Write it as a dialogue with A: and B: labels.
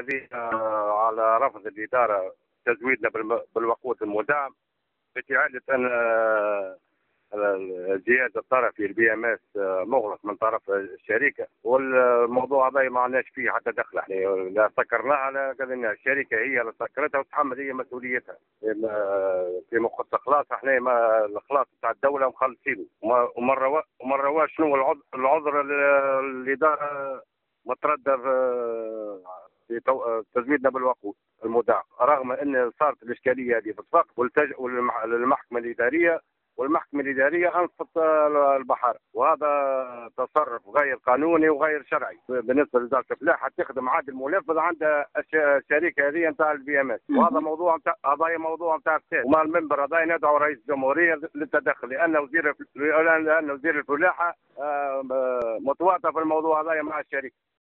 A: هذه على رفض الإدارة تزويدنا بالوقود المدعم بإعادة أن زيادة الطرفي البي ام اس مغلق من طرف الشركة، والموضوع هذا ما عندناش فيه حتى دخل، احنا لا سكرناها لا كذا، الشركة هي اللي سكرتها وتتحمل هي مسؤوليتها. في مخصص اخلاص احنا ما الاخلاص بتاع الدولة مخلصينه، ومرة شنو العذر الإدارة متردد في تزويدنا بالوقود المدعم، رغم ان صارت الاشكاليه هذه في السقف والتجأوا للمحكمه الاداريه، والمحكمة الإدارية أنصت البحر، وهذا تصرف غير قانوني وغير شرعي بالنسبة لوزارة الفلاحة تخدم عاد المنفذ عند الشركة هذه نتاع البي ام اس، وهذا موضوع موضوع نتاع فساد، وما المنبر هذا ندعو رئيس الجمهورية للتدخل، لأن وزير الفلاحة متواطئ في الموضوع هذا مع الشركة.